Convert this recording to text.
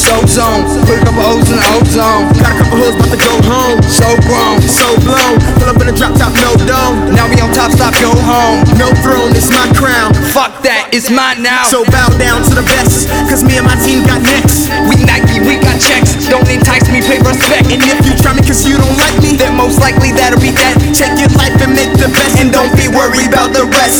So zone, put a couple O's in the ozone. Got a couple hoes about to go home. So grown, so blown. Pull up in a drop top, no dome. Now we on top, stop, go home. No throne, it's my crown. Fuck that, it's mine now. So bow down to the best, cause me and my team got next. We Nike, we got checks. Don't need